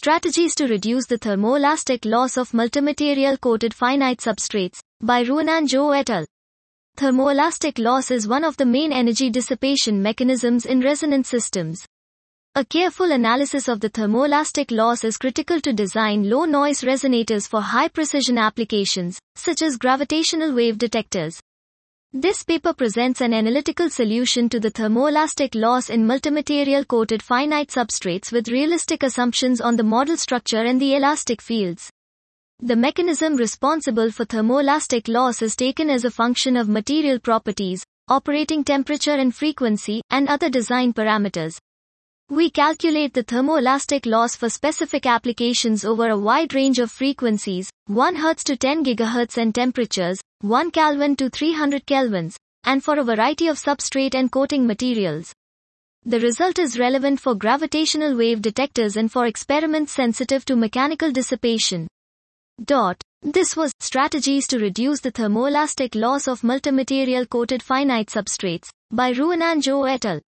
Strategies to reduce the thermoelastic loss of multimaterial-coated finite substrates, by Ruanan Zhou et al. Thermoelastic loss is one of the main energy dissipation mechanisms in resonance systems. A careful analysis of the thermoelastic loss is critical to design low-noise resonators for high-precision applications, such as gravitational wave detectors. This paper presents an analytical solution to the thermoelastic loss in multimaterial-coated finite substrates with realistic assumptions on the model structure and the elastic fields. The mechanism responsible for thermoelastic loss is taken as a function of material properties, operating temperature and frequency, and other design parameters. We calculate the thermoelastic loss for specific applications over a wide range of frequencies, 1 Hz to 10 GHz, and temperatures, 1 Kelvin to 300 kelvins, and for a variety of substrate and coating materials. The result is relevant for gravitational wave detectors and for experiments sensitive to mechanical dissipation. This was Strategies to Reduce the Thermoelastic Loss of Multimaterial Coated Finite Substrates, by Ruanan Zhou et al.